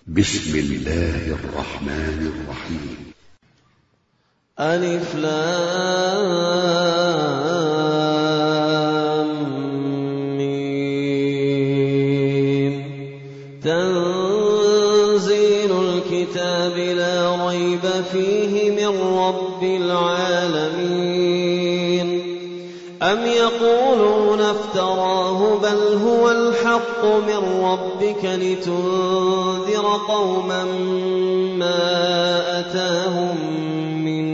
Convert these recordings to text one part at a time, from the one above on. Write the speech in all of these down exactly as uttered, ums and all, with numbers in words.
بسم الله الرحمن الرحيم. ألف لام ميم. تنزيل الكتاب لا ريب فيه من رب العالمين. أم يقولون افتراه بل هو الحق من ربك لتنذر قوما ما أتاهم من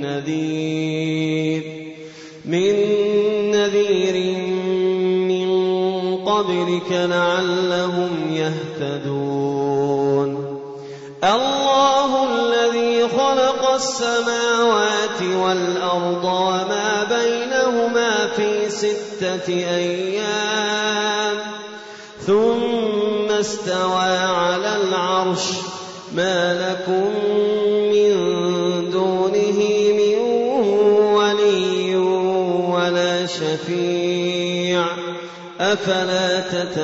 نذير من نذير من قبلك لعلهم يهتدون. الله الذي خلق السماوات والأرض وما بينهما في ستة أيام ثم استوى على العرش. ما لكم من دونه من ولي ولا شفيع أفلا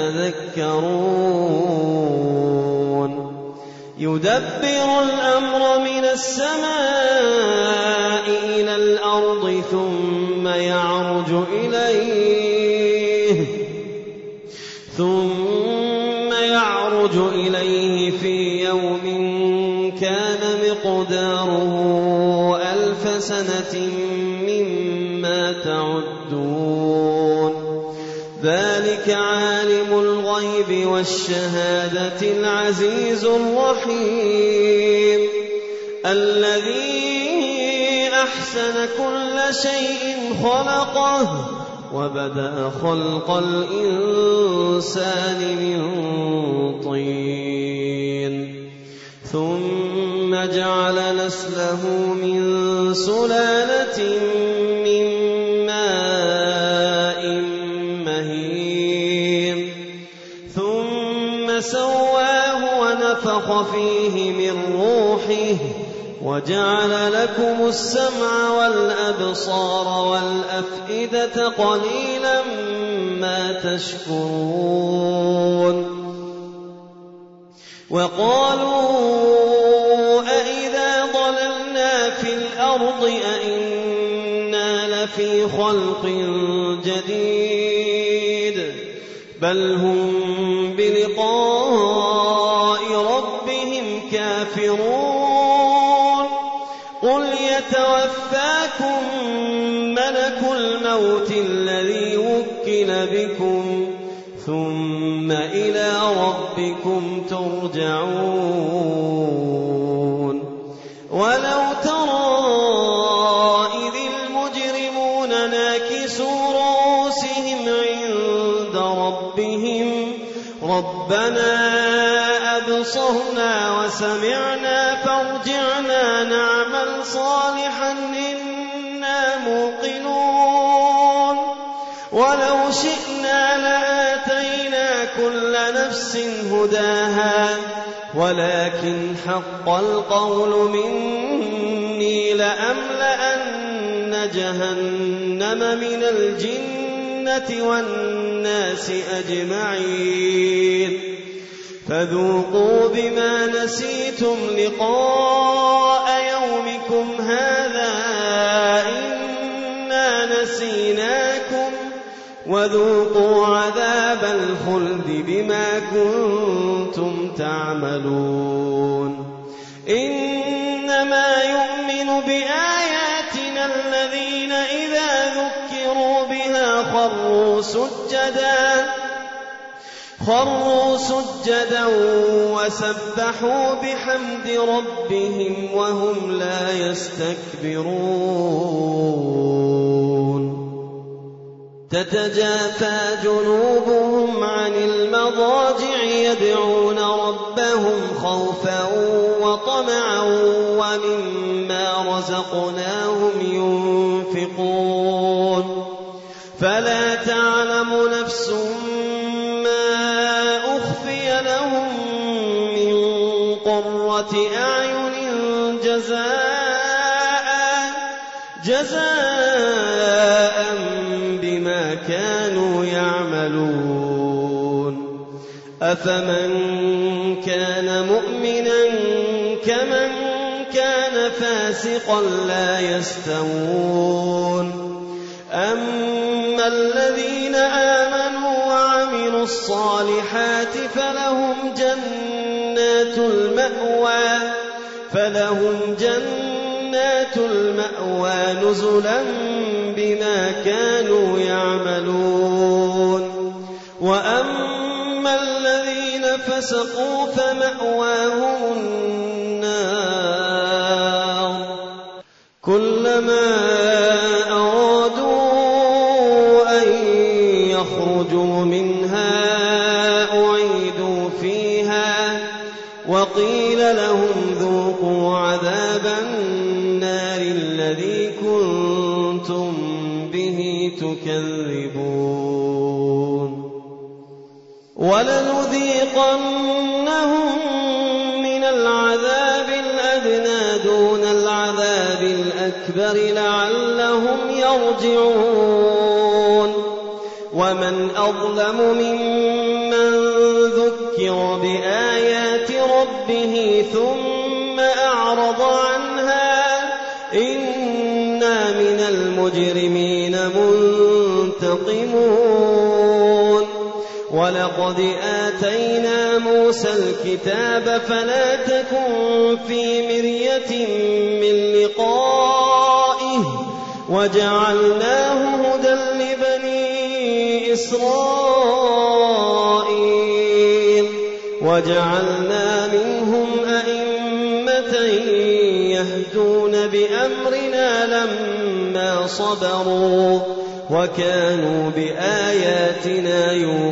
تتذكرون. يدبر الأمر من السماء إلى الأرض ثم يعرج إليه ثم يعرج إليه في يوم كان مقداره ألف سنة مما تعدون. ذلك عالم الغيب والشهادة العزيز الرحيم الذي أحسن كل شيء خلقه وبدأ خلق الإنسان من طين ثم جعل نسله من سلالة من ماء مهين ثم سواه ونفخ فيه من روحه وجعل لكم السمع والأبصار والأفئدة قليلا ما تشكرون. وقالوا أئذا ضللنا في الأرض أئنا لفي خلق جديد بل هم بلقاء ربهم كافرون. قل يتوفاكم ملك الموت الذي وكل بكم ثم إلى ربكم ترجعون. ولو ترى إذ المجرمون ناكسوا رؤوسهم عند ربهم ربنا أبصرنا وسمعنا فارجعنا نعمل صالحا إنا موقنون. ولو شئنا لآتينا كل نفس هداها ولكن حق القول مني لأملأن جهنم من الجنة والناس أجمعين. فذوقوا بما نسيتم لقاء يومكم هذا إنا نسيناكم وذوقوا عذاب الخلد بما كنتم تعملون. إنما يؤمن بآياتنا الذين إذا ذكروا بها خروا سجدا خروا سجدا وسبحوا بحمد ربهم وهم لا يستكبرون. تتجافى جنوبهم عن المضاجع يدعون ربهم خوفا وطمعا ومما رزقناهم ينفقون. فلا تعلم نفس ما أخفي لهم من قرة أعين جزاء جزاء بما كانوا يعملون. أفمن كان مؤمنا كمن كان فاسقا لا يستوون أما الذين آمنوا وعملوا الصالحات فلهم جنات المأوى فلهم جنات المأوى نزلا بما كانوا يعملون وأما الذين فسقوا فمأواهم النار كلما أرادوا أن يخرجوا منها أعيدوا فيها وقيل لهم ذوقوا عذاب النار الذي كنتم به تكذبون ولنذيقنهم من العذاب الأدنى دون العذاب الأكبر لعلهم يرجعون ومن أظلم ممن ذكر بآيات ربه ثم أعرض عنها إنا من المجرمين منتقمون ولقد آتينا موسى الكتاب فلا تكن في مرية من لقائه وجعلناه هدى لبني إسرائيل وجعلنا منهم أئمة يهدون بأمرنا لما صبروا وكانوا بآياتنا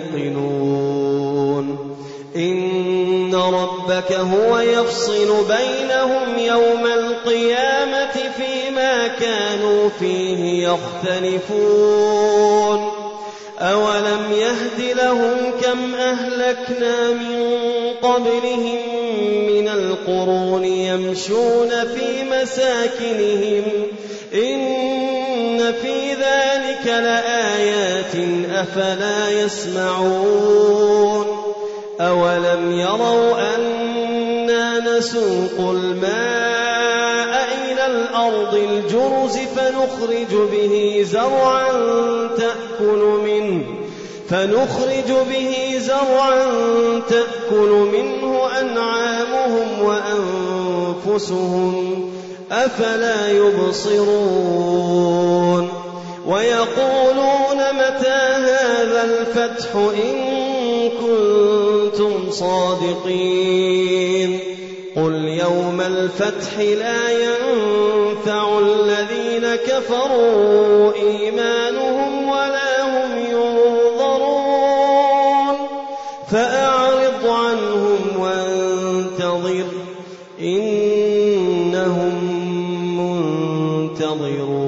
يوقنون إن ربك هو يفصل بينهم يوم القيامة فيما كانوا فيه يختلفون أولم يهد لهم كم أهلكنا من قبلهم من القرون يمشون في مساكنهم إن في ذلك لآيات أفلا يسمعون أولم يروا أنا نسوق الماء إلى الأرض الجرز فنخرج به زرعا تأكل منه فنخرج به زرعا تأكل منه أنعامهم وأنفسهم أفلا يبصرون ويقولون متى هذا الفتح إن كنتم صادقين قل يوم الفتح لا ينفع الذين كفروا إيمانهم ولا هم ينظرون فأعرض عنهم وانتظر إنهم منتظرون